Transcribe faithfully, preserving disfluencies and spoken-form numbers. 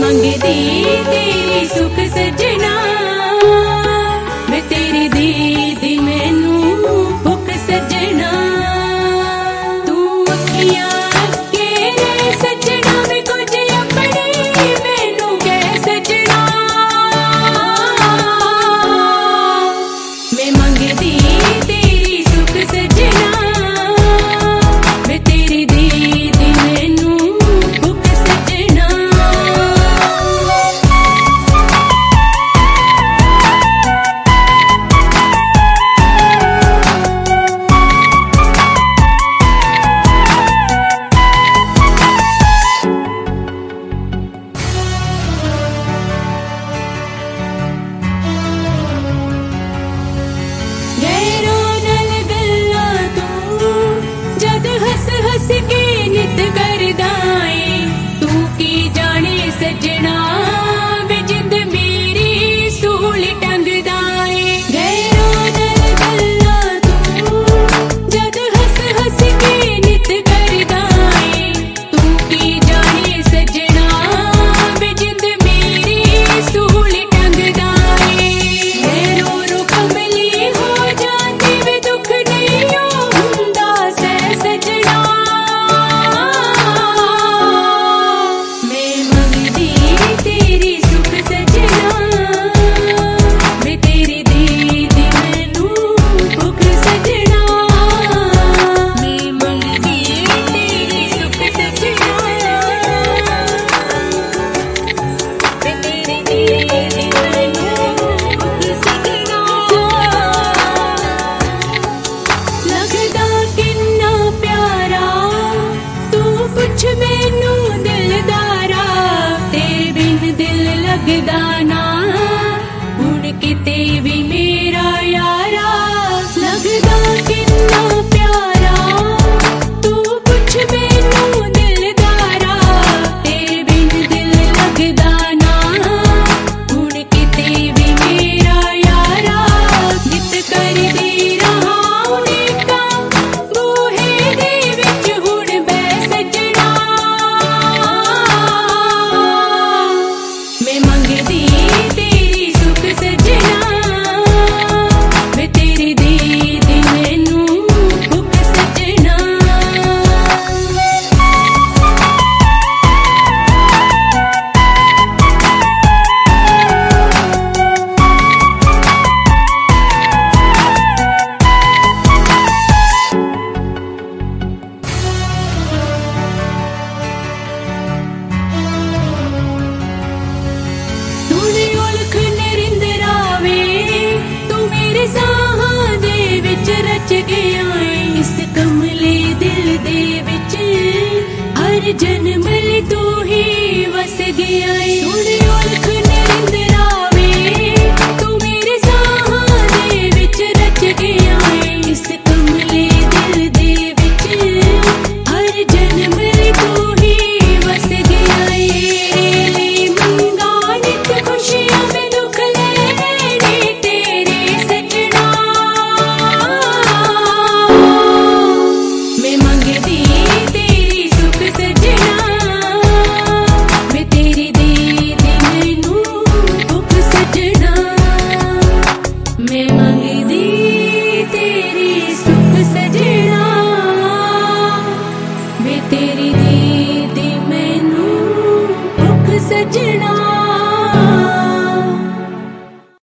मंगदी तेरी सुख सजना, मैं तेरी दीदी मैनू भुख सजना। तू अखियां अगे रह सजना, मैं कुछ अपनी मैनू कह सजना। मैं मंगदी तेरी सुख सजना, मैं तेरी दीदी मैनू भुख सजना। हस के नित करदाए तू की जाने सजना, वे जिंद मेरी सूली टंगदाए। गैरों नल गल्ला तू जद हस हस के नित करदाए, तू की जाने सजना, वे जिंद मेरी सूली टंगदाए। रो रो कमली हो जाती वे दुख नहीं हुंदा सह सजना। मैनू दिलदारा तेरे बिन दिल लगदा ना, हुण किते भी मेरा यारा लगदा किन्ना प्यारा। तू पुछ मैनू दिलदारा तेरे बिन दिल लगदा ना, हुण किते भी मेरा यारा। नित करदी रहा उड़ीका बूहे दे विच हुण बह सजना। मैं मंगदी तेरी सुख सजना, मैं तेरी दीदी मैनू भुख सजना। तूने उलख नरिंदरा वे तू मेरे साहां दे विच रच गया है, इस कमले दिल दे विच हर जन्म तू ही वस गया है।